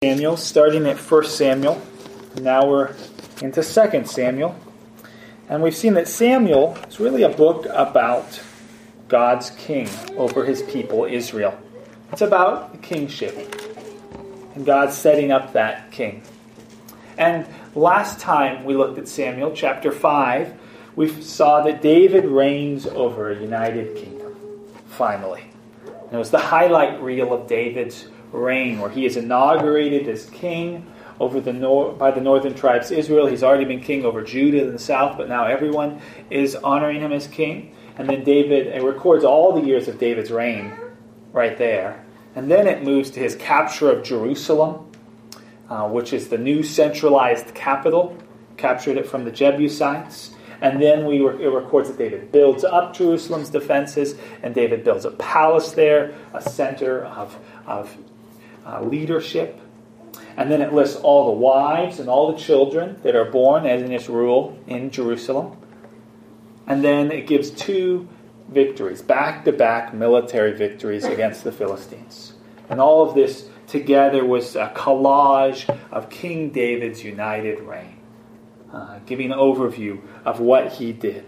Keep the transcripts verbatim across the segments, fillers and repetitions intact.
Samuel, starting at First Samuel. Now we're into Second Samuel. And we've seen that Samuel is really a book about God's king over his people, Israel. It's about the kingship and God setting up that king. And last time we looked at Samuel, chapter five, we saw that David reigns over a united kingdom, finally. And it was the highlight reel of David's reign, where he is inaugurated as king over the nor- by the northern tribes of Israel. He's already been king over Judah in the south, but now everyone is honoring him as king. And then David, it records all the years of David's reign right there. And then it moves to his capture of Jerusalem, uh, which is the new centralized capital. Captured it from the Jebusites. And then we re- it records that David builds up Jerusalem's defenses, and David builds a palace there, a center of, of uh, leadership. And then it lists all the wives and all the children that are born as in his rule in Jerusalem. And then it gives two victories, back-to-back military victories against the Philistines. And all of this together was a collage of King David's united reign. Uh, giving an overview of what he did.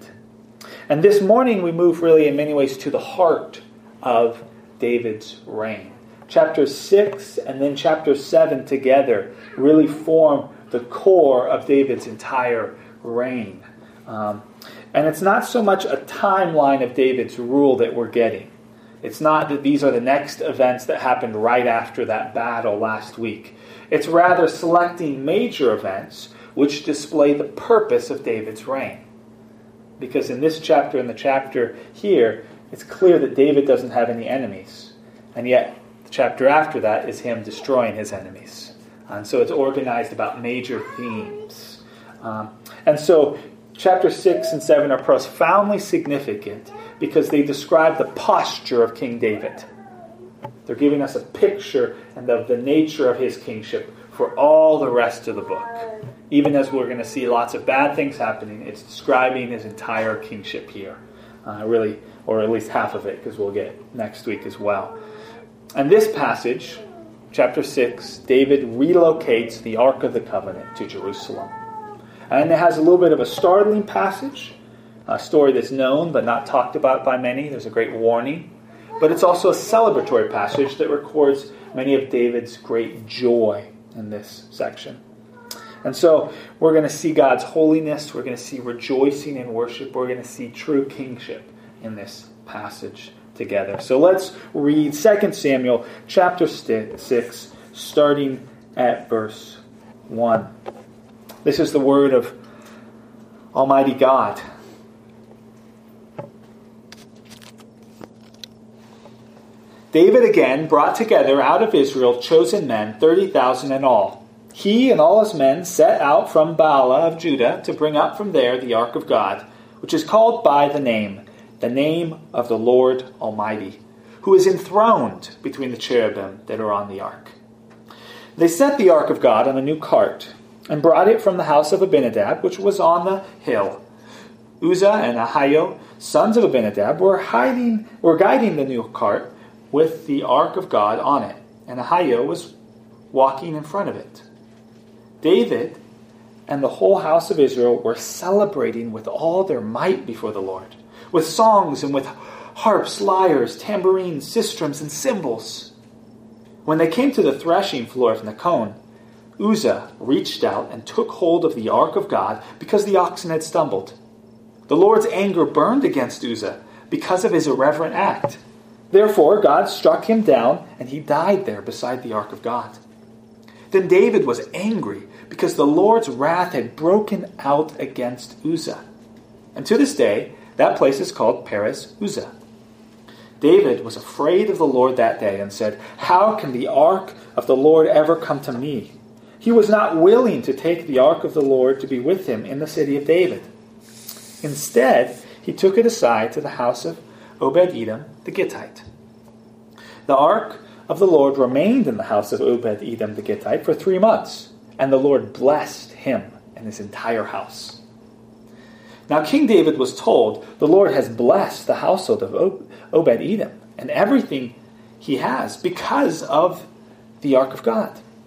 And this morning we move really in many ways to the heart of David's reign. Chapter six and then chapter seven together really form the core of David's entire reign. Um, and it's not so much a timeline of David's rule that we're getting. It's not that these are the next events that happened right after that battle last week. It's rather selecting major events which display the purpose of David's reign. Because in this chapter and the chapter here, it's clear that David doesn't have any enemies. And yet, the chapter after that is him destroying his enemies. And so it's organized about major themes. Um, and so, chapter six and seven are profoundly significant because they describe the posture of King David. They're giving us a picture and of the nature of his kingship for all the rest of the book. Even as we're going to see lots of bad things happening, it's describing his entire kingship here. Uh, really, or at least half of it, because we'll get next week as well. And this passage, chapter six, David relocates the Ark of the Covenant to Jerusalem. And it has a little bit of a startling passage, a story that's known but not talked about by many. There's a great warning. But it's also a celebratory passage that records many of David's great joy in this section. And so we're going to see God's holiness. We're going to see rejoicing in worship. We're going to see true kingship in this passage together. So let's read Second Samuel chapter six, starting at verse one. This is the word of Almighty God. David again brought together out of Israel chosen men, thirty thousand in all. He and all his men set out from Baalah of Judah to bring up from there the ark of God, which is called by the name, the name of the Lord Almighty, who is enthroned between the cherubim that are on the ark. They set the ark of God on a new cart and brought it from the house of Abinadab, which was on the hill. Uzzah and Ahio, sons of Abinadab, were hiding, were guiding the new cart with the ark of God on it, and Ahio was walking in front of it. David and the whole house of Israel were celebrating with all their might before the Lord, with songs and with harps, lyres, tambourines, sistrums, and cymbals. When they came to the threshing floor of Nakon, Uzzah reached out and took hold of the ark of God because the oxen had stumbled. The Lord's anger burned against Uzzah because of his irreverent act. Therefore, God struck him down, and he died there beside the ark of God. Then David was angry because the Lord's wrath had broken out against Uzzah. And to this day, that place is called Perez Uzzah. David was afraid of the Lord that day and said, "How can the ark of the Lord ever come to me?" He was not willing to take the ark of the Lord to be with him in the city of David. Instead, he took it aside to the house of Obed-Edom the Gittite. The ark of the Lord remained in the house of Obed-Edom the Gittite for three months, and the Lord blessed him and his entire house. Now King David was told, "The Lord has blessed the household of Obed-Edom and everything he has because of the ark of God."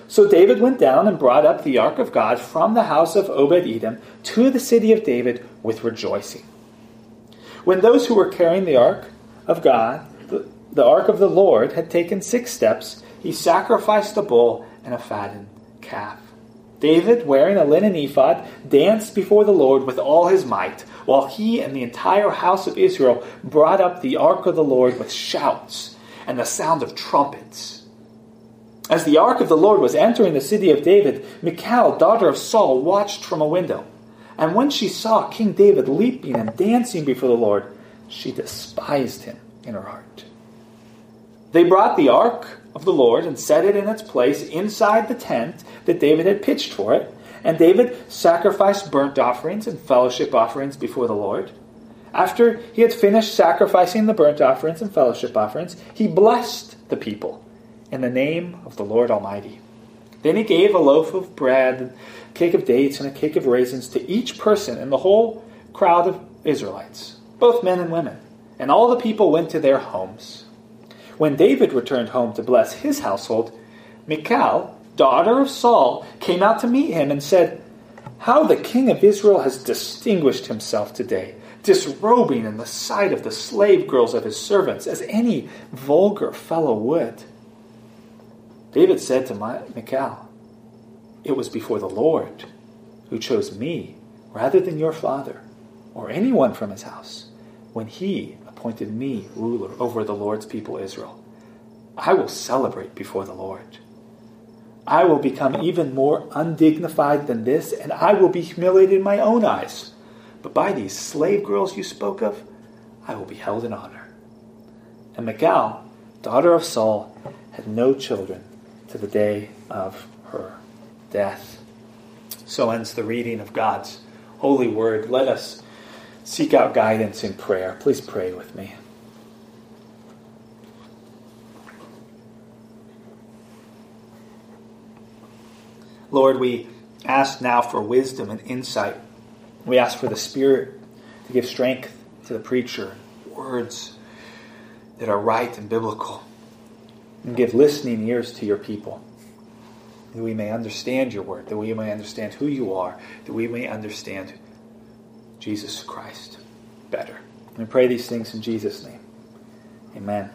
So David went down and brought up the ark of God from the house of Obed-Edom to the city of David with rejoicing. When those who were carrying the ark of God, the, the ark of the Lord, had taken six steps, he sacrificed a bull and a fattened calf. David, wearing a linen ephod, danced before the Lord with all his might, while he and the entire house of Israel brought up the ark of the Lord with shouts and the sound of trumpets. As the ark of the Lord was entering the city of David, Michal, daughter of Saul, watched from a window. And when she saw King David leaping and dancing before the Lord, she despised him in her heart. They brought the ark of the Lord and set it in its place inside the tent that David had pitched for it. And David sacrificed burnt offerings and fellowship offerings before the Lord. After he had finished sacrificing the burnt offerings and fellowship offerings, he blessed the people in the name of the Lord Almighty. Then he gave a loaf of bread, a cake of dates, and a cake of raisins to each person in the whole crowd of Israelites, both men and women. And all the people went to their homes. When David returned home to bless his household, Michal, daughter of Saul, came out to meet him and said, "How the king of Israel has distinguished himself today, disrobing in the sight of the slave girls of his servants, as any vulgar fellow would." David said to Michal, "It was before the Lord who chose me rather than your father or anyone from his house, when he appointed me ruler over the Lord's people Israel. I will celebrate before the Lord. I will become even more undignified than this, and I will be humiliated in my own eyes. But by these slave girls you spoke of, I will be held in honor." And Michal, daughter of Saul, had no children to the day of her death. So ends the reading of God's holy word. Let us seek out guidance in prayer. Please pray with me. Lord, we ask now for wisdom and insight. We ask for the Spirit to give strength to the preacher, words that are right and biblical, and give listening ears to your people, that we may understand your word, that we may understand who you are, that we may understand Jesus Christ better. We pray these things in Jesus' name. Amen.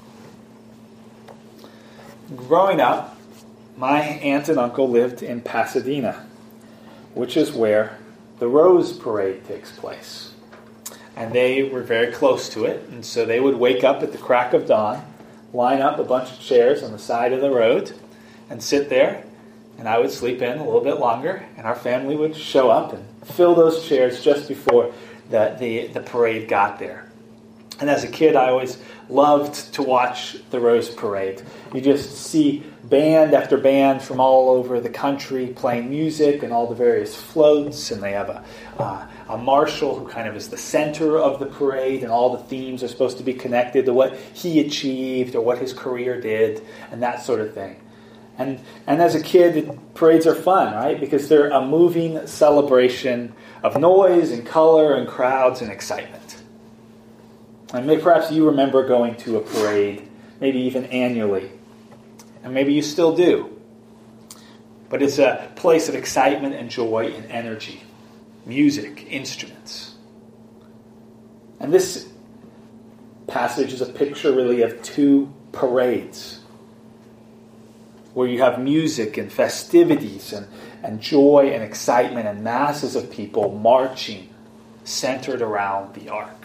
Growing up, my aunt and uncle lived in Pasadena, which is where the Rose Parade takes place. And they were very close to it, and so they would wake up at the crack of dawn, line up a bunch of chairs on the side of the road, and sit there, and I would sleep in a little bit longer, and our family would show up and fill those chairs just before the, the, the parade got there. And as a kid, I always loved to watch the Rose Parade. You just see band after band from all over the country playing music and all the various floats, and they have a, uh, a marshal who kind of is the center of the parade, and all the themes are supposed to be connected to what he achieved or what his career did, and that sort of thing. And and as a kid, parades are fun, right? Because they're a moving celebration of noise and color and crowds and excitement. And maybe perhaps you remember going to a parade, maybe even annually. And maybe you still do. But it's a place of excitement and joy and energy. Music, instruments. And this passage is a picture really of two parades, where you have music and festivities and, and joy and excitement and masses of people marching centered around the ark.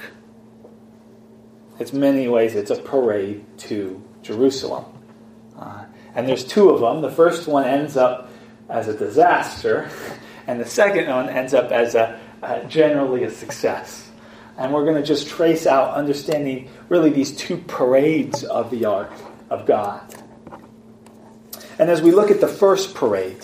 In many ways, it's a parade to Jerusalem. Uh, and there's two of them. The first one ends up as a disaster, and the second one ends up as a uh, generally a success. And we're going to just trace out understanding really these two parades of the ark of God. And as we look at the first parade,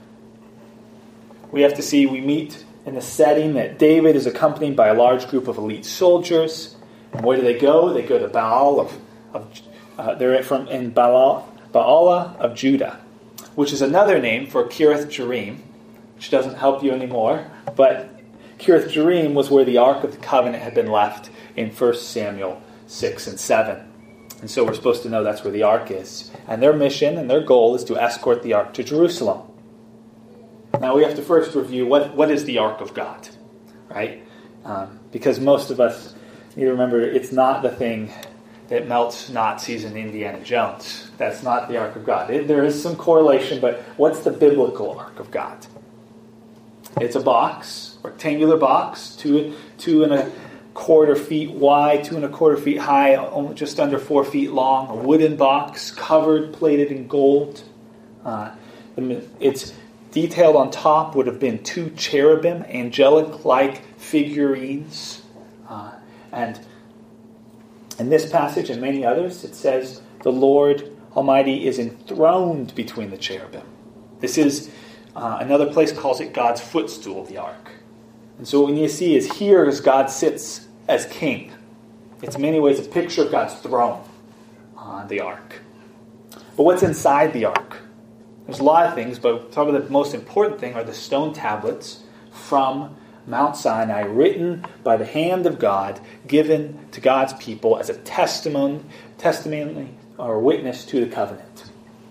we have to see we meet in the setting that David is accompanied by a large group of elite soldiers. And where do they go? They go to Baal of, of uh, they're from in Baal, Baalah of Judah, which is another name for Kiriath Jearim, which doesn't help you anymore. But Kiriath Jearim was where the Ark of the Covenant had been left in First Samuel six and seven. And so we're supposed to know that's where the ark is. And their mission and their goal is to escort the ark to Jerusalem. Now we have to first review what, what is the ark of God, right? Um, because most of us need to remember it's not the thing that melts Nazis and Indiana Jones. That's not the ark of God. It, there is some correlation, but what's the biblical ark of God? It's a box, rectangular box, two, two and a quarter feet wide, two and a quarter feet high, just under four feet long, a wooden box, covered, plated in gold. Uh, it's detailed on top would have been two cherubim, angelic-like figurines. Uh, and in this passage and many others, it says, the Lord Almighty is enthroned between the cherubim. This is, uh, another place calls it God's footstool, the ark. And so what we need to see is here as God sits as king. It's in many ways a picture of God's throne on the ark. But what's inside the ark? There's a lot of things, but probably the most important thing are the stone tablets from Mount Sinai, written by the hand of God, given to God's people as a testimony, testimony or witness to the covenant.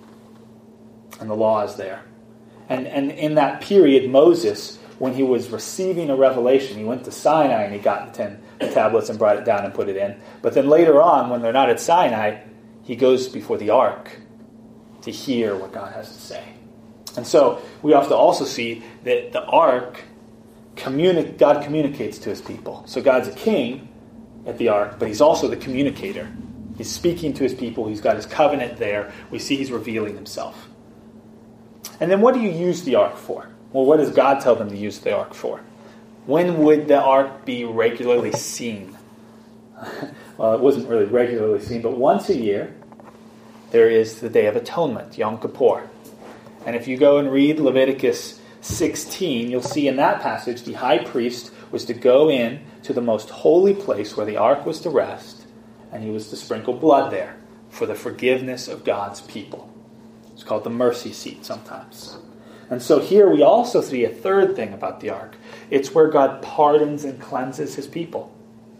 And the law is there. And, and in that period, Moses, when he was receiving a revelation, he went to Sinai and he got the ten tablets and brought it down and put it in. But then later on, when they're not at Sinai, he goes before the ark to hear what God has to say. And so we have to also see that the ark, communi- God communicates to his people. So God's a king at the ark, but he's also the communicator. He's speaking to his people. He's got his covenant there. We see he's revealing himself. And then what do you use the ark for? Well, what does God tell them to use the ark for? When would the ark be regularly seen? Well, it wasn't really regularly seen, but once a year, there is the Day of Atonement, Yom Kippur. And if you go and read Leviticus sixteen, you'll see in that passage the high priest was to go in to the most holy place where the ark was to rest, and he was to sprinkle blood there for the forgiveness of God's people. It's called the mercy seat sometimes. And so here we also see a third thing about the ark. It's where God pardons and cleanses his people.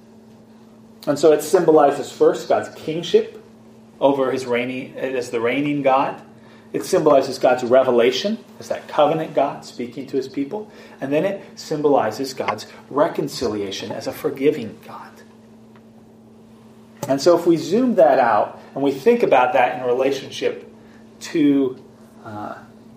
And so it symbolizes first God's kingship over his reigning, as the reigning God. It symbolizes God's revelation as that covenant God speaking to his people. And then it symbolizes God's reconciliation as a forgiving God. And so if we zoom that out and we think about that in relationship to uh,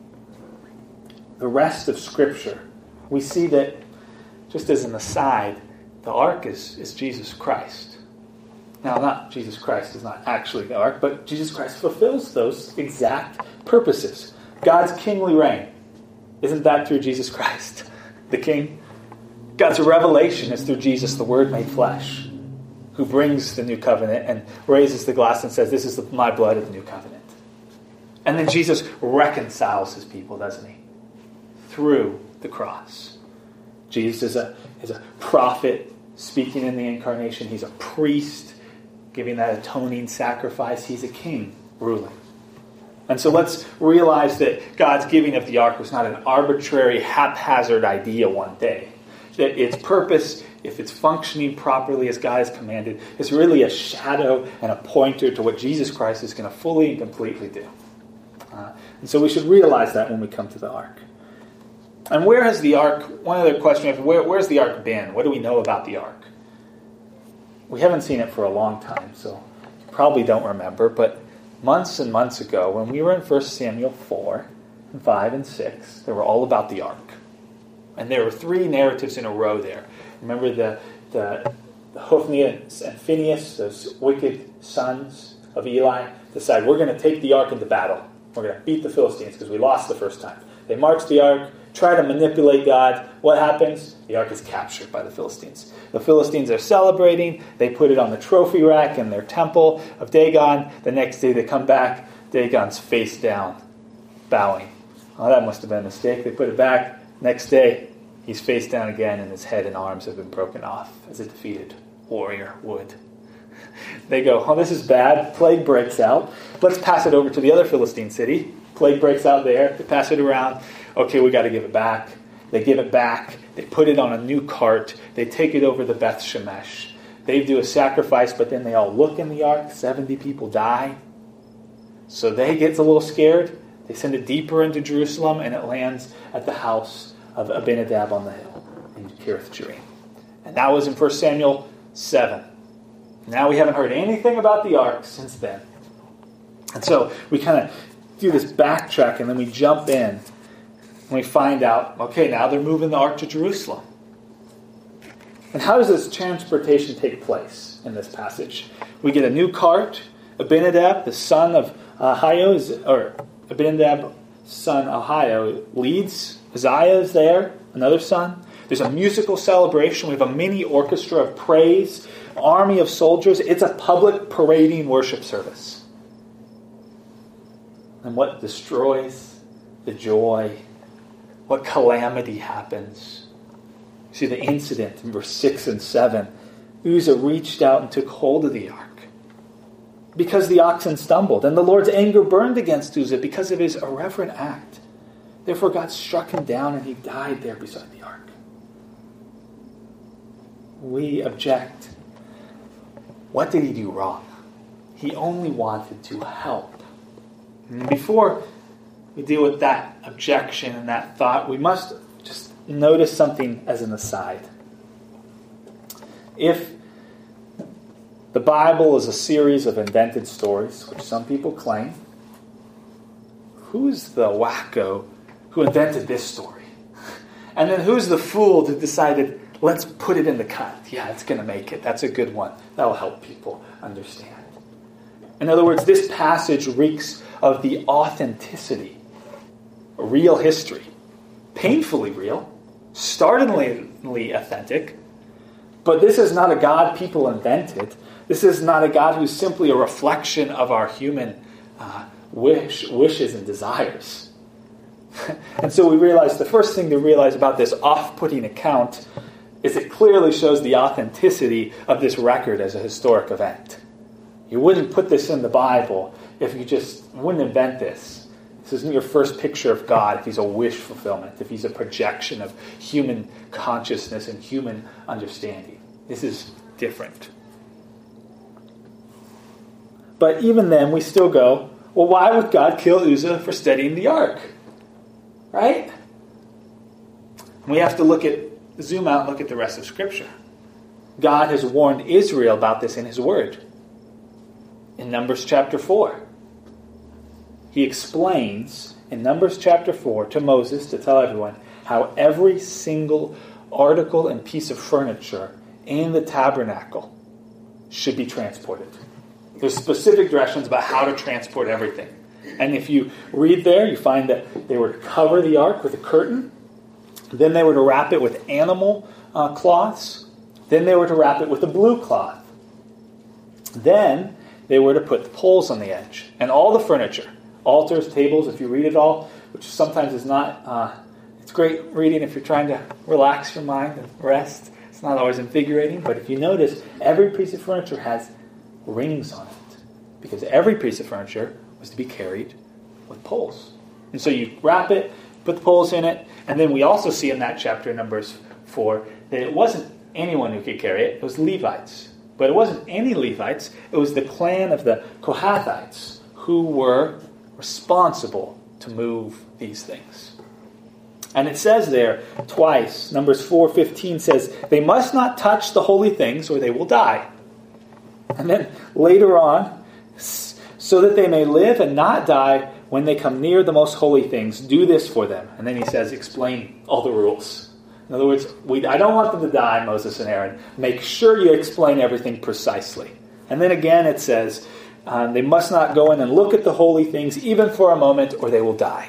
the rest of Scripture, we see that, just as an aside, the ark is, is Jesus Christ. Now, not Jesus Christ is not actually the ark, but Jesus Christ fulfills those exact purposes. God's kingly reign, isn't that through Jesus Christ, the King? God's revelation is through Jesus, the Word made flesh, who brings the new covenant and raises the glass and says, this is the, my blood of the new covenant. And then Jesus reconciles his people, doesn't he? Through the cross. Jesus is a, is a prophet speaking in the incarnation. He's a priest giving that atoning sacrifice. He's a king ruling. And so let's realize that God's giving of the ark was not an arbitrary, haphazard idea one day. That its purpose, if it's functioning properly as God has commanded, is really a shadow and a pointer to what Jesus Christ is going to fully and completely do. Uh, and so we should realize that when we come to the ark. And where has the ark, one other question, where, where's the ark been? What do we know about the ark? We haven't seen it for a long time, so you probably don't remember, but months and months ago, when we were in First Samuel four, and five, and six, they were all about the ark. And there were three narratives in a row there. Remember the, the, the Hophni and Phinehas, those wicked sons of Eli, decide, we're going to take the ark into battle. We're going to beat the Philistines because we lost the first time. They march the ark, try to manipulate God. What happens? The ark is captured by the Philistines. The Philistines are celebrating. They put it on the trophy rack in their temple of Dagon. The next day they come back. Dagon's face down, bowing. Oh, that must have been a mistake. They put it back. Next day, he's face down again, and his head and arms have been broken off as a defeated warrior would. They go, oh, this is bad. Plague breaks out. Let's pass it over to the other Philistine city. Plague breaks out there. They pass it around. Okay, we got to give it back. They give it back. They put it on a new cart. They take it over to Beth Shemesh. They do a sacrifice, but then they all look in the ark. seventy people die. So they get a little scared. They send it deeper into Jerusalem, and it lands at the house of Abinadab on the hill in Kiriath Jearim. And that was in First Samuel seven. Now we haven't heard anything about the ark since then. And so we kind of do this backtrack, and then we jump in, and we find out, okay, now they're moving the ark to Jerusalem. And how does this transportation take place in this passage? We get a new cart. Abinadab, the son of Ahio, is, or Abinadab, son Ahio, leads. Uzziah is there, another son. There's a musical celebration. We have a mini orchestra of praise, army of soldiers. It's a public parading worship service. And what destroys the joy? What calamity happens? You see the incident in verse six and seven. Uzzah reached out and took hold of the ark because the oxen stumbled. And the Lord's anger burned against Uzzah because of his irreverent act. Therefore God struck him down and he died there beside the ark. We object. What did he do wrong? He only wanted to help. And before we deal with that objection and that thought, we must just notice something as an aside. If the Bible is a series of invented stories, which some people claim, who's the wacko who invented this story? And then who's the fool who decided, let's put it in the cut. Yeah, it's going to make it. That's a good one. That'll help people understand. In other words, this passage reeks of the authenticity, real history, painfully real, startlingly authentic. But this is not a God people invented. This is not a God who's simply a reflection of our human uh, wish, wishes and desires. And so we realize the first thing to realize about this off-putting account is it clearly shows the authenticity of this record as a historic event. You wouldn't put this in the Bible if you just wouldn't invent this. This isn't your first picture of God if he's a wish fulfillment, if he's a projection of human consciousness and human understanding. This is different. But even then, we still go, well, why would God kill Uzzah for studying the ark? Right? We have to look at, zoom out and look at the rest of Scripture. God has warned Israel about this in his word. In Numbers chapter four. He explains in Numbers chapter four to Moses to tell everyone how every single article and piece of furniture in the tabernacle should be transported. There's specific directions about how to transport everything. And if you read there, you find that they were to cover the ark with a curtain. Then they were to wrap it with animal uh, cloths. Then they were to wrap it with a blue cloth. Then they were to put the poles on the edge. And all the furniture, altars, tables, if you read it all, which sometimes is not, uh, it's great reading if you're trying to relax your mind and rest. It's not always invigorating. But if you notice, every piece of furniture has rings on it. Because every piece of furniture was to be carried with poles. And so you wrap it, put the poles in it, and then we also see in that chapter, Numbers four, that it wasn't anyone who could carry it, it was Levites. But it wasn't any Levites, it was the clan of the Kohathites who were responsible to move these things. And it says there twice, Numbers four fifteen says, they must not touch the holy things or they will die. And then later on, so that they may live and not die when they come near the most holy things, do this for them. And then he says, explain all the rules. In other words, we, I don't want them to die, Moses and Aaron. Make sure you explain everything precisely. And then again it says, um, they must not go in and look at the holy things even for a moment or they will die.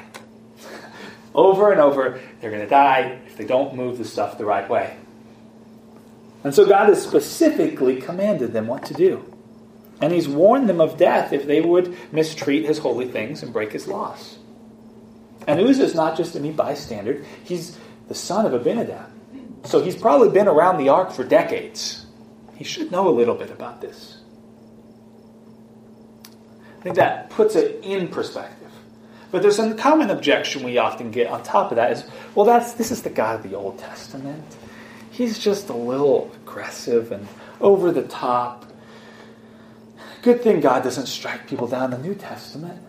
Over and over, they're going to die if they don't move the stuff the right way. And so God has specifically commanded them what to do. And he's warned them of death if they would mistreat his holy things and break his laws. And Uzzah is not just any bystander. He's the son of Abinadab. So he's probably been around the ark for decades. He should know a little bit about this. I think that puts it in perspective. But there's a common objection we often get on top of that is, well, that's this is the God of the Old Testament. He's just a little aggressive and over the top. Good thing God doesn't strike people down in the New Testament.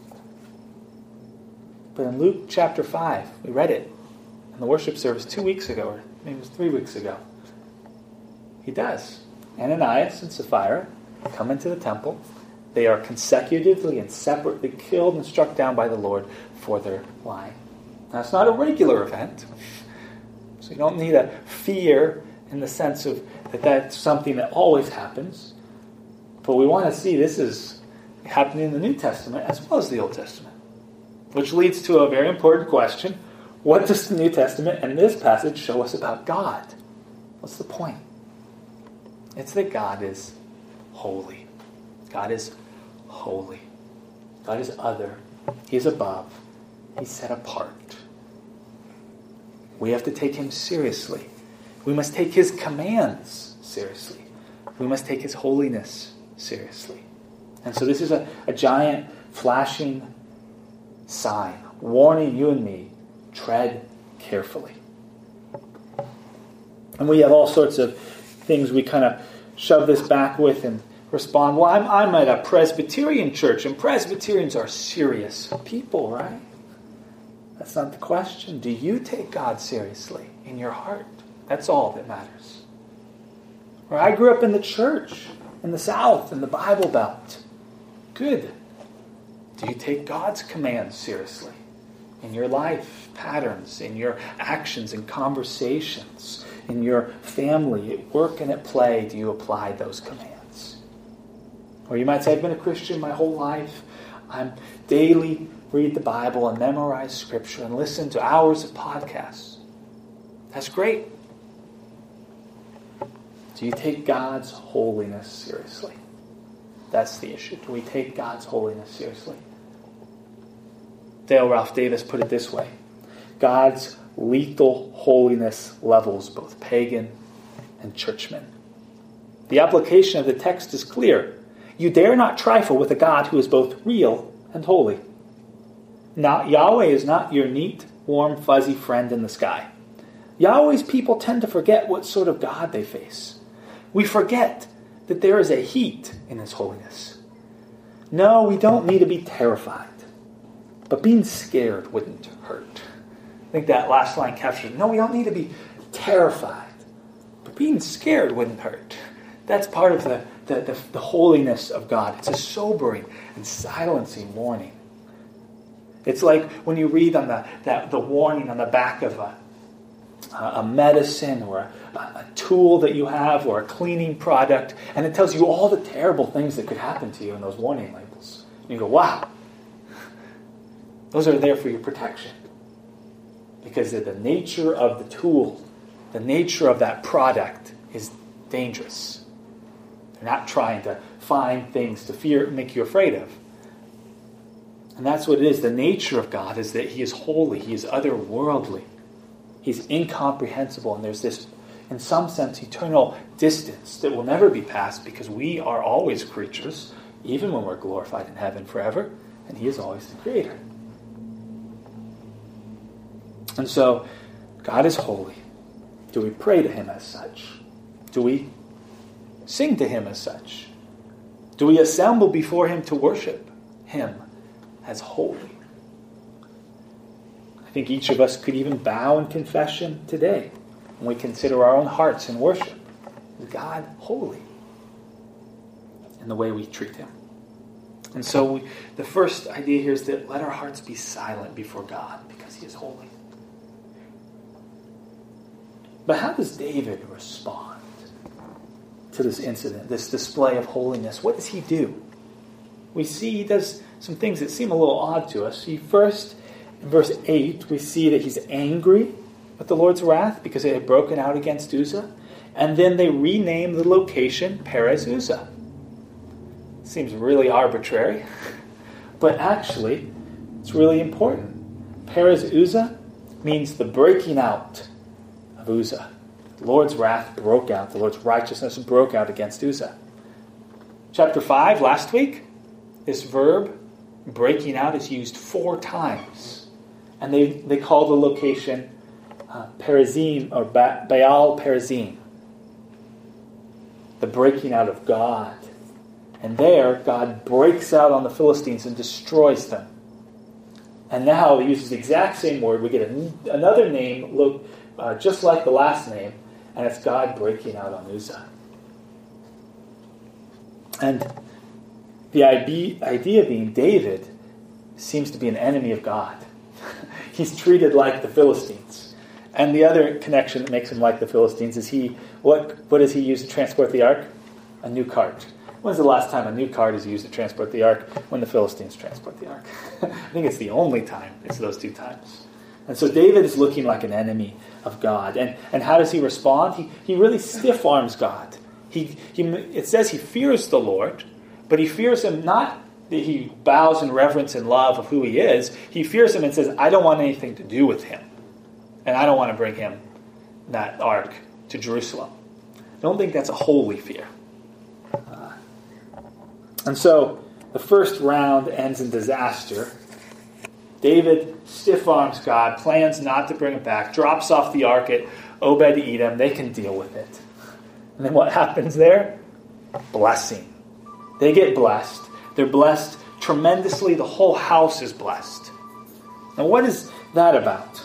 But in Luke chapter five, we read it in the worship service two weeks ago, or maybe it was three weeks ago. He does. Ananias and Sapphira come into the temple. They are consecutively and separately killed and struck down by the Lord for their lying. Now, it's not a regular event, so you don't need a fear in the sense of that that's something that always happens. But we want to see this is happening in the New Testament as well as the Old Testament. Which leads to a very important question. What does the New Testament and this passage show us about God? What's the point? It's that God is holy. God is holy. God is other. He is above. He's set apart. We have to take him seriously. We must take his commands seriously. We must take his holiness seriously. And so this is a, a giant flashing sign warning you and me, tread carefully. And we have all sorts of things we kind of shove this back with and respond, well, I'm, I'm at a Presbyterian church, and Presbyterians are serious people, right? That's not the question. Do you take God seriously in your heart? That's all that matters. Or I grew up in the church, in the South, in the Bible Belt. Good. Do you take God's commands seriously in your life patterns, in your actions and conversations, in your family, at work and at play? Do you apply those commands? Or you might say, I've been a Christian my whole life. I'm daily read the Bible and memorize Scripture and listen to hours of podcasts. That's great. Do you take God's holiness seriously? That's the issue. Do we take God's holiness seriously? Dale Ralph Davis put it this way. God's lethal holiness levels both pagan and churchmen. The application of the text is clear. You dare not trifle with a God who is both real and holy. Now, Yahweh is not your neat, warm, fuzzy friend in the sky. Yahweh's people tend to forget what sort of God they face. We forget that there is a heat in his holiness. No, we don't need to be terrified. But being scared wouldn't hurt. I think that last line captures it. No, we don't need to be terrified. But being scared wouldn't hurt. That's part of the, the, the, the holiness of God. It's a sobering and silencing warning. It's like when you read on the that the warning on the back of a, a medicine or a, a tool that you have or a cleaning product, and it tells you all the terrible things that could happen to you in those warning labels. And you go, wow. Those are there for your protection. Because the nature of the tool, the nature of that product is dangerous. They're not trying to find things to fear, make you afraid of. And that's what it is. The nature of God is that he is holy. He is otherworldly. He's incomprehensible. And there's this, in some sense, eternal distance that will never be passed because we are always creatures, even when we're glorified in heaven forever. And he is always the creator. And so, God is holy. Do we pray to him as such? Do we sing to him as such? Do we assemble before him to worship him as holy? I think each of us could even bow in confession today when we consider our own hearts in worship. Is God holy in the way we treat him? And so we, the first idea here is that let our hearts be silent before God because he is holy. But how does David respond to this incident, this display of holiness? What does he do? We see he does some things that seem a little odd to us. He first, in verse eight, we see that he's angry at the Lord's wrath because it had broken out against Uzzah. And then they rename the location Perez Uzzah. Seems really arbitrary. But actually, it's really important. Perez Uzzah means the breaking out of Uzzah. The Lord's wrath broke out. The Lord's righteousness broke out against Uzzah. Chapter five, last week, this verb, breaking out, is used four times. And they, they call the location uh, Perazim, or ba- Baal Perazim. the breaking out of God. And there, God breaks out on the Philistines and destroys them. And now he uses the exact same word. We get a, another name, look, uh, just like the last name, and it's God breaking out on Uzzah. And the idea being David seems to be an enemy of God. He's treated like the Philistines. And the other connection that makes him like the Philistines is he, what, what does he use to transport the ark? A new cart. When's the last time a new cart is used to transport the ark? When the Philistines transport the ark. I think it's the only time. It's those two times. And so David is looking like an enemy of God. And, and how does he respond? He, he really stiff-arms God. He, he, it says he fears the Lord, but he fears him not that he bows in reverence and love of who he is. He fears him and says, I don't want anything to do with him. And I don't want to bring him, that ark, to Jerusalem. I don't think that's a holy fear. Uh, and so the first round ends in disaster. David stiff-arms God, plans not to bring it back, drops off the ark at Obed-Edom. They can deal with it. And then what happens there? Blessing. They get blessed. They're blessed tremendously. The whole house is blessed. Now, what is that about?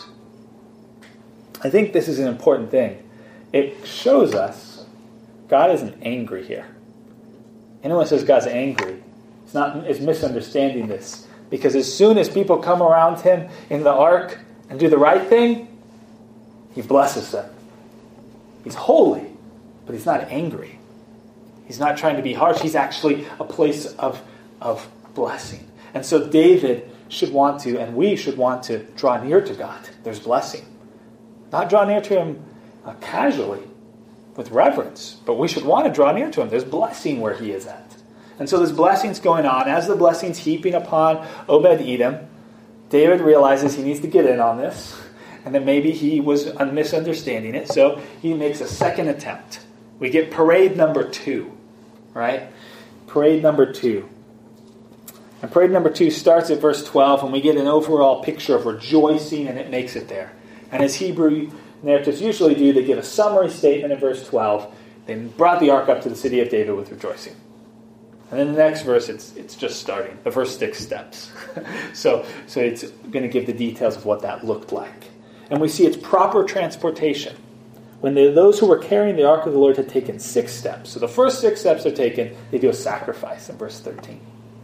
I think this is an important thing. It shows us God isn't angry here. Anyone who says God's angry is not is misunderstanding this. Because as soon as people come around him in the ark and do the right thing, he blesses them. He's holy, but he's not angry. He's not trying to be harsh. He's actually a place of, of blessing. And so David should want to, and we should want to, draw near to God. There's blessing. Not draw near to him uh, casually, with reverence, but we should want to draw near to him. There's blessing where he is at. And so there's blessings going on. As the blessings heaping upon Obed-Edom, David realizes he needs to get in on this, and that maybe he was misunderstanding it, so he makes a second attempt. We get parade number two, right? Parade number two. And parade number two starts at verse twelve, and we get an overall picture of rejoicing, and it makes it there. And as Hebrew narratives usually do, they give a summary statement in verse twelve. They brought the ark up to the city of David with rejoicing. And then the next verse, it's it's just starting. The first six steps. so, so it's going to give the details of what that looked like. And we see its proper transportation. When they, those who were carrying the ark of the Lord had taken six steps. So the first six steps are taken, they do a sacrifice in verse thirteen.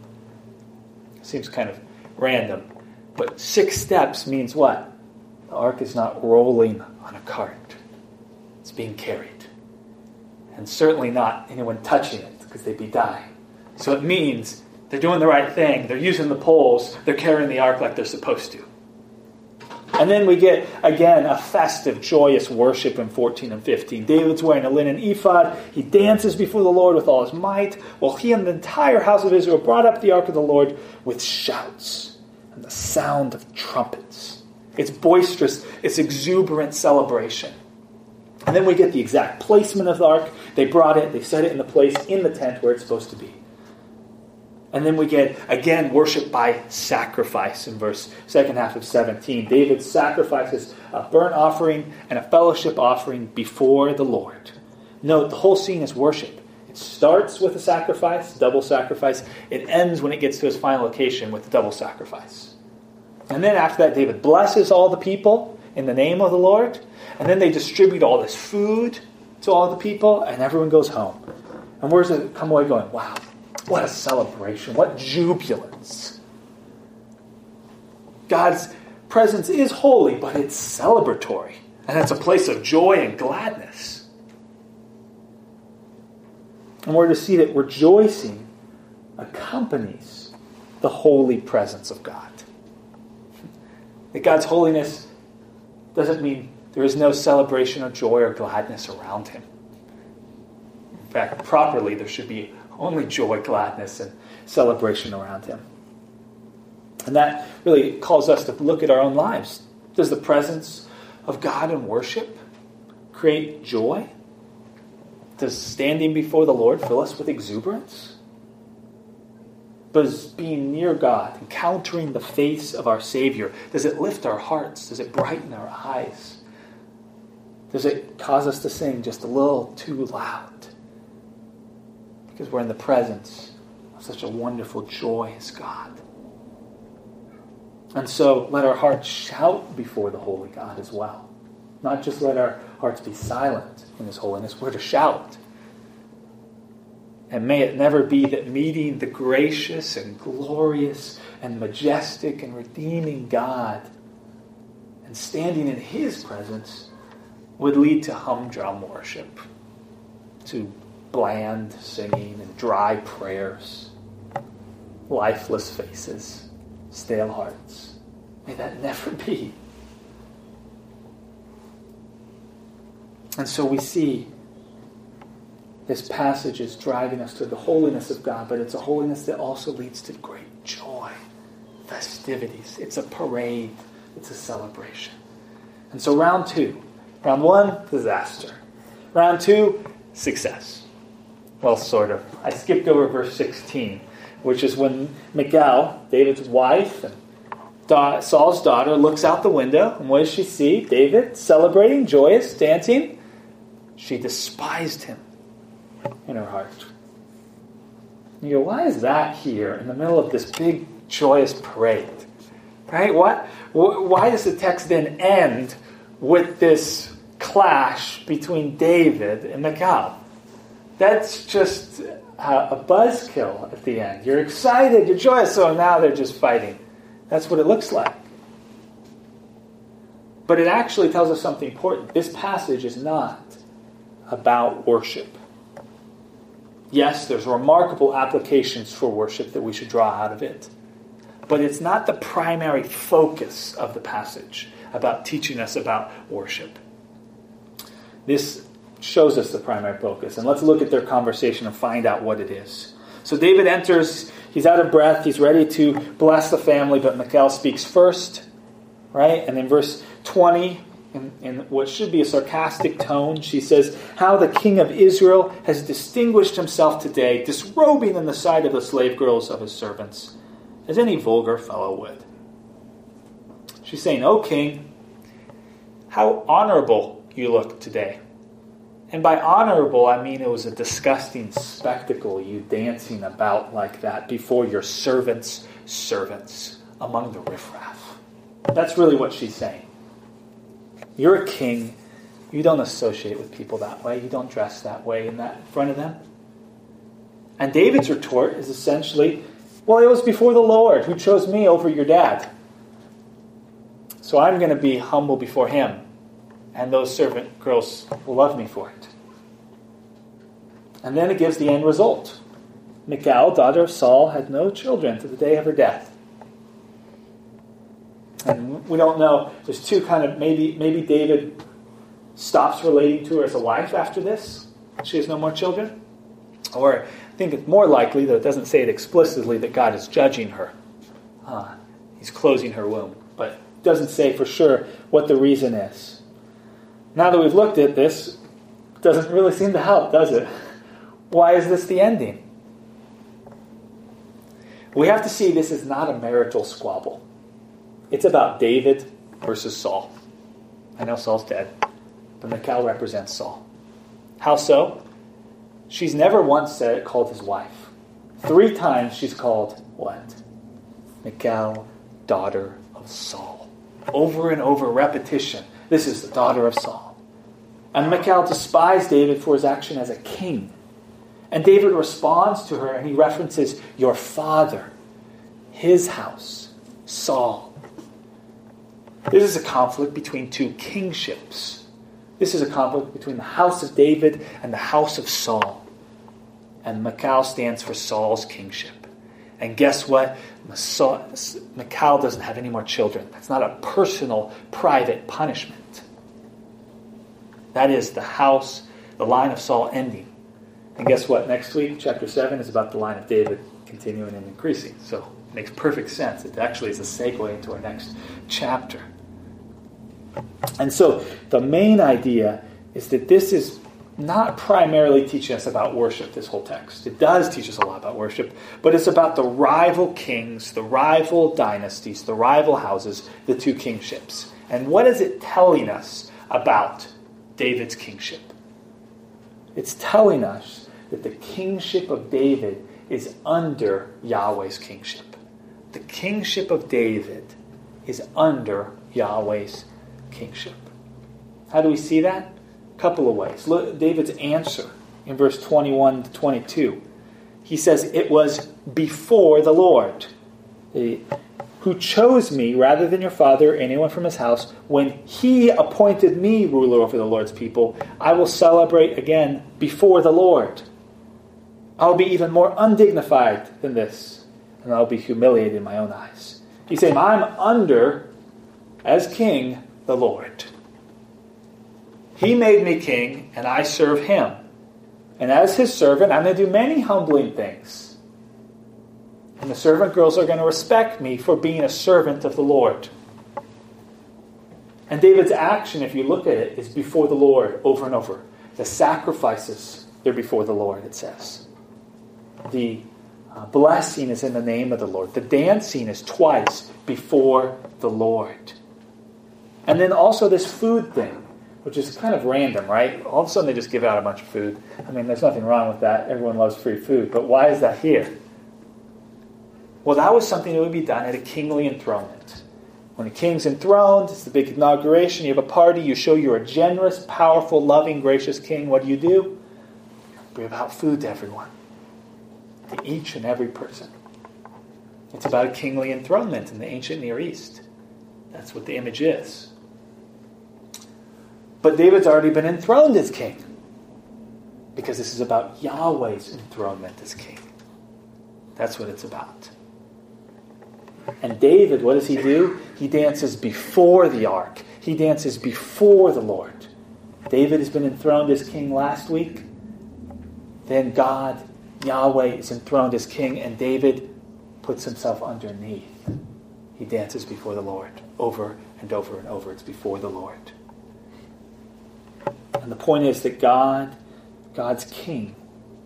Seems kind of random. But six steps means what? The ark is not rolling on a cart. It's being carried. And certainly not anyone touching it, because they'd be dying. So it means they're doing the right thing. They're using the poles. They're carrying the ark like they're supposed to. And then we get, again, a festive, joyous worship in fourteen and fifteen. David's wearing a linen ephod. He dances before the Lord with all his might, while he and the entire house of Israel brought up the ark of the Lord with shouts and the sound of trumpets. It's boisterous. It's exuberant celebration. And then we get the exact placement of the ark. They brought it. They set it in the place in the tent where it's supposed to be. And then we get, again, worship by sacrifice in verse second half of seventeen. David sacrifices a burnt offering and a fellowship offering before the Lord. Note, the whole scene is worship. It starts with a sacrifice, double sacrifice. It ends when it gets to its final location with the double sacrifice. And then after that, David blesses all the people in the name of the Lord. And then they distribute all this food to all the people, and everyone goes home. And where does it come away going? Wow. What a celebration. What jubilance. God's presence is holy, but it's celebratory. And it's a place of joy and gladness. And we're to see that rejoicing accompanies the holy presence of God. That God's holiness doesn't mean there is no celebration of joy or gladness around him. In fact, properly, there should be only joy, gladness, and celebration around him. And that really calls us to look at our own lives. Does the presence of God in worship create joy? Does standing before the Lord fill us with exuberance? Does being near God, encountering the face of our Savior, does it lift our hearts? Does it brighten our eyes? Does it cause us to sing just a little too loud? because we're in the presence of such a wonderful, joyous God. And so let our hearts shout before the holy God as well. Not just let our hearts be silent in His holiness. We're to shout. And may it never be that meeting the gracious and glorious and majestic and redeeming God and standing in His presence would lead to humdrum worship, to bland singing and dry prayers, lifeless faces, stale hearts. May that never be. And so we see this passage is driving us to the holiness of God, but it's a holiness that also leads to great joy, festivities. It's a parade. It's a celebration. And so round two. Round one, disaster. Round two, success. Well, sort of. I skipped over verse sixteen, which is when Michal, David's wife, and da- Saul's daughter, looks out the window. And what does she see? David celebrating, joyous, dancing. She despised him in her heart. You go, why is that here in the middle of this big, joyous parade? Right? What? Why does the text then end with this clash between David and Michal? That's just a buzzkill at the end. You're excited, you're joyous, so now they're just fighting. That's what it looks like. But it actually tells us something important. This passage is not about worship. Yes, there's remarkable applications for worship that we should draw out of it. But it's not the primary focus of the passage about teaching us about worship. This shows us the primary focus. And let's look at their conversation and find out what it is. So David enters, he's out of breath, he's ready to bless the family, but Michal speaks first, right? And in verse twenty, in, in what should be a sarcastic tone, she says, "How the king of Israel has distinguished himself today, disrobing in the sight of the slave girls of his servants, as any vulgar fellow would." She's saying, "O king, how honorable you look today." And by honorable, I mean it was a disgusting spectacle, you dancing about like that before your servants' servants among the riffraff. That's really what she's saying. You're a king. You don't associate with people that way. You don't dress that way in that in front of them. And David's retort is essentially, well, it was before the Lord who chose me over your dad. So I'm going to be humble before him. And those servant girls will love me for it. And then it gives the end result. Michal, daughter of Saul, had no children to the day of her death. And we don't know. There's two kind of, maybe maybe David stops relating to her as a wife after this. She has no more children. Or I think it's more likely, though it doesn't say it explicitly, that God is judging her. Uh, he's closing her womb. But it doesn't say for sure what the reason is. Now that we've looked at this, it doesn't really seem to help, does it? Why is this the ending? We have to see this is not a marital squabble. It's about David versus Saul. I know Saul's dead, but Michal represents Saul. How so? She's never once said it called his wife. Three times she's called what? Michal, daughter of Saul. Over and over, repetition. This is the daughter of Saul. And Michal despised David for his action as a king. And David responds to her and he references your father, his house, Saul. This is a conflict between two kingships. This is a conflict between the house of David and the house of Saul. And Michal stands for Saul's kingship. And guess what? Michal doesn't have any more children. That's not a personal, private punishment. That is the house, the line of Saul ending. And guess what? Next week, chapter seven, is about the line of David continuing and increasing. So it makes perfect sense. It actually is a segue into our next chapter. And so the main idea is that this is not primarily teaching us about worship, this whole text. It does teach us a lot about worship, but it's about the rival kings, the rival dynasties, the rival houses, the two kingships. And what is it telling us about David's kingship? It's telling us that the kingship of David is under Yahweh's kingship. The kingship of David is under Yahweh's kingship. How do we see that? A couple of ways. Look, David's answer in verse twenty-one to twenty-two. He says, it was before the Lord, who chose me rather than your father or anyone from his house. When he appointed me ruler over the Lord's people, I will celebrate again before the Lord. I will be even more undignified than this, and I will be humiliated in my own eyes. He's saying, I'm under, as king, the Lord. He made me king, and I serve him. And as his servant, I'm going to do many humbling things. And the servant girls are going to respect me for being a servant of the Lord. And David's action, if you look at it, is before the Lord over and over. The sacrifices, they're before the Lord, it says. The uh, blessing is in the name of the Lord. The dancing is twice before the Lord. And then also this food thing, which is kind of random, right? All of a sudden they just give out a bunch of food. I mean, there's nothing wrong with that. Everyone loves free food. But why is that here? Well, that was something that would be done at a kingly enthronement. When a king's enthroned, it's the big inauguration. You have a party. You show you're a generous, powerful, loving, gracious king. What do you do? You bring about food to everyone. To each and every person. It's about a kingly enthronement in the ancient Near East. That's what the image is. But David's already been enthroned as king. Because this is about Yahweh's enthronement as king. That's what it's about. And David, what does he do? He dances before the ark. He dances before the Lord. David has been enthroned as king last week. Then God, Yahweh, is enthroned as king, and David puts himself underneath. He dances before the Lord over and over and over. It's before the Lord. And the point is that God, God's king,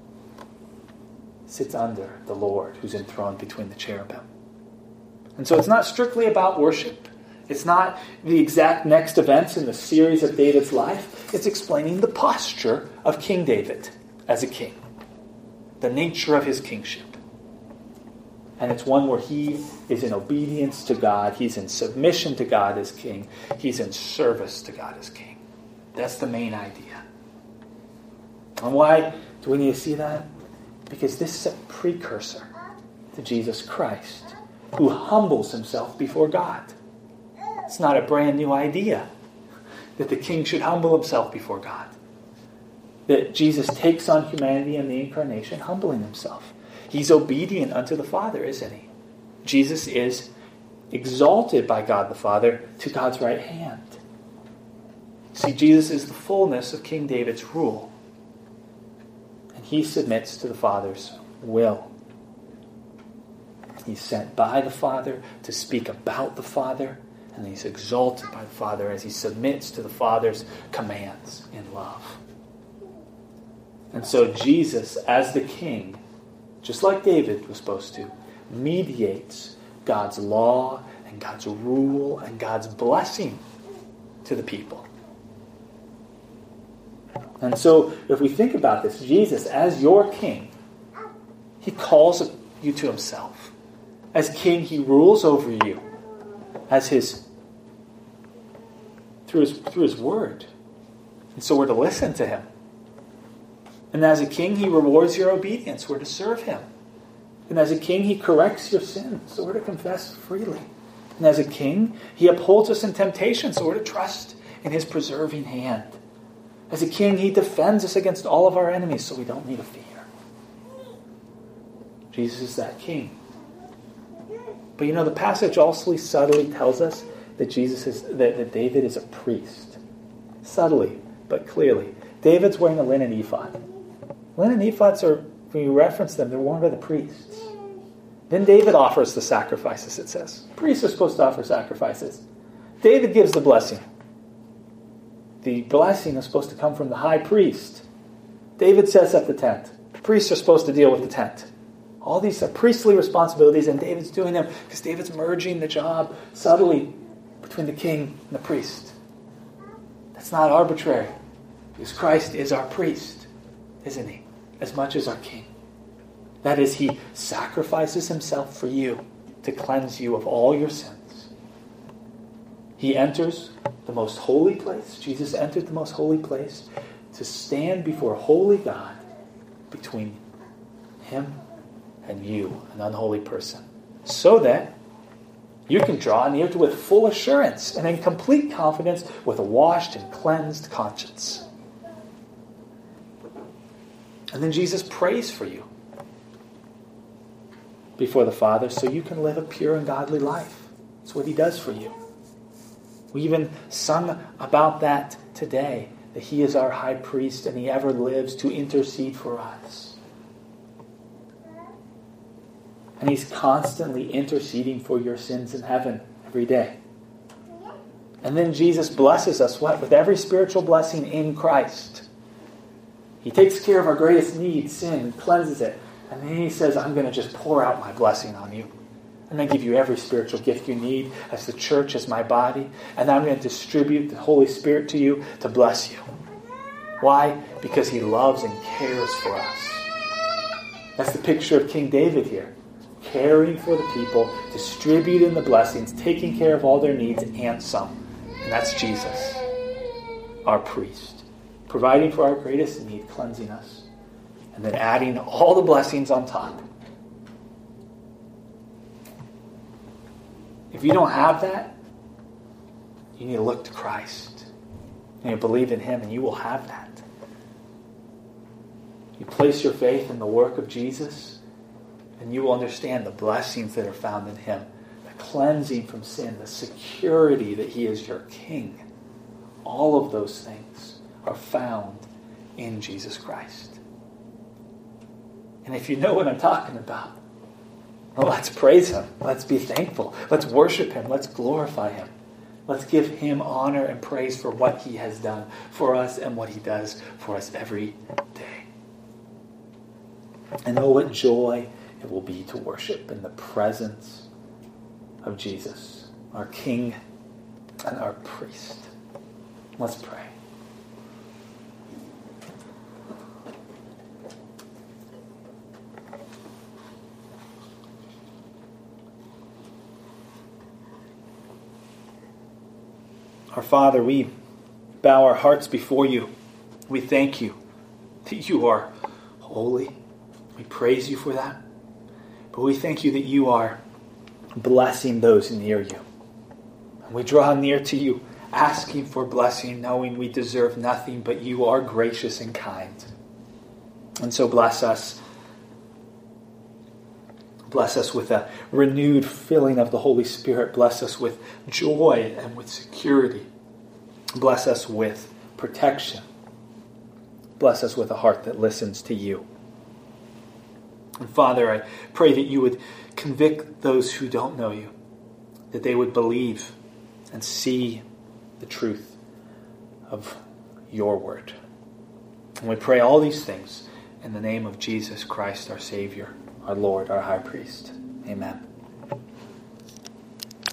sits under the Lord who's enthroned between the cherubim. And so it's not strictly about worship. It's not the exact next events in the series of David's life. It's explaining the posture of King David as a king. The nature of his kingship. And it's one where he is in obedience to God. He's in submission to God as king. He's in service to God as king. That's the main idea. And why do we need to see that? Because this is a precursor to Jesus Christ, who humbles himself before God. It's not a brand new idea that the king should humble himself before God. That Jesus takes on humanity in the incarnation, humbling himself. He's obedient unto the Father, isn't he? Jesus is exalted by God the Father to God's right hand. See, Jesus is the fullness of King David's rule. And he submits to the Father's will. He's sent by the Father to speak about the Father. And he's exalted by the Father as he submits to the Father's commands in love. And so Jesus, as the king, just like David was supposed to, mediates God's law and God's rule and God's blessing to the people. And so, if we think about this, Jesus, as your king, he calls you to himself. As king, he rules over you as his through his through his word. And so we're to listen to him. And as a king, he rewards your obedience. We're to serve him. And as a king, he corrects your sins. So we're to confess freely. And as a king, he upholds us in temptation. So we're to trust in his preserving hand. As a king, he defends us against all of our enemies, so we don't need to fear. Jesus is that king. But you know, the passage also subtly tells us that Jesus is that, that David is a priest. Subtly, but clearly. David's wearing a linen ephod. Linen ephods are, when you reference them, they're worn by the priests. Then David offers the sacrifices, it says. Priests are supposed to offer sacrifices. David gives the blessing. The blessing is supposed to come from the high priest. David sets up the tent. The priests are supposed to deal with the tent. All these are priestly responsibilities, and David's doing them because David's merging the job subtly between the king and the priest. That's not arbitrary, because Christ is our priest, isn't he? as much as our King. That is, he sacrifices himself for you to cleanse you of all your sins. He enters the most holy place. Jesus entered the most holy place to stand before a holy God between him and you, an unholy person, so that you can draw near to with full assurance and in complete confidence with a washed and cleansed conscience. And then Jesus prays for you before the Father so you can live a pure and godly life. That's what he does for you. We even sung about that today, that he is our high priest and he ever lives to intercede for us. And he's constantly interceding for your sins in heaven every day. And then Jesus blesses us, what? With every spiritual blessing in Christ. He takes care of our greatest need, sin, and cleanses it. And then he says, I'm going to just pour out my blessing on you. I'm going to give you every spiritual gift you need as the church, as my body. And I'm going to distribute the Holy Spirit to you to bless you. Why? Because he loves and cares for us. That's the picture of King David here. Caring for the people, distributing the blessings, taking care of all their needs and some. And that's Jesus, our priest. Providing for our greatest need, cleansing us. And then adding all the blessings on top. If you don't have that, you need to look to Christ. You need to believe in him and you will have that. You place your faith in the work of Jesus and you will understand the blessings that are found in him. The cleansing from sin, the security that he is your King. All of those things are found in Jesus Christ. And if you know what I'm talking about, well, let's praise him. Let's be thankful. Let's worship him. Let's glorify him. Let's give him honor and praise for what he has done for us and what he does for us every day. And oh, what joy it will be to worship in the presence of Jesus, our King and our priest. Let's pray. Our Father, we bow our hearts before you. We thank you that you are holy. We praise you for that. But we thank you that you are blessing those near you. And we draw near to you, asking for blessing, knowing we deserve nothing, but you are gracious and kind. And so bless us. Bless us with a renewed filling of the Holy Spirit. Bless us with joy and with security. Bless us with protection. Bless us with a heart that listens to you. And Father, I pray that you would convict those who don't know you, that they would believe and see the truth of your word. And we pray all these things in the name of Jesus Christ, our Savior, our Lord, our High Priest. Amen.